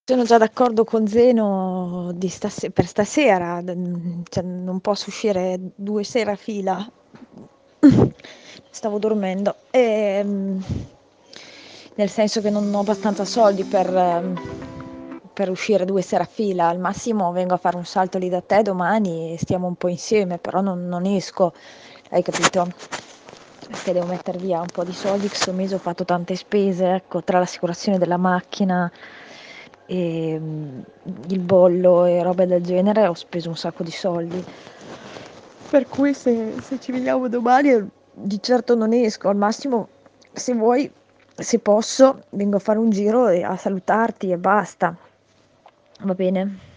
Sono già d'accordo con Zeno per stasera, cioè non posso uscire 2 sere a fila. Stavo dormendo. Nel senso che non ho abbastanza soldi per uscire 2 sere a fila. Al massimo vengo a fare un salto lì da te domani e stiamo un po' insieme, però non esco, hai capito? Perché devo metter via un po' di soldi, che 'sto mese ho fatto tante spese, ecco, tra l'assicurazione della macchina e il bollo e robe del genere, ho speso un sacco di soldi. Per cui se ci vediamo domani di certo non esco, al massimo se vuoi, se posso, vengo a fare un giro e a salutarti e basta. Va bene?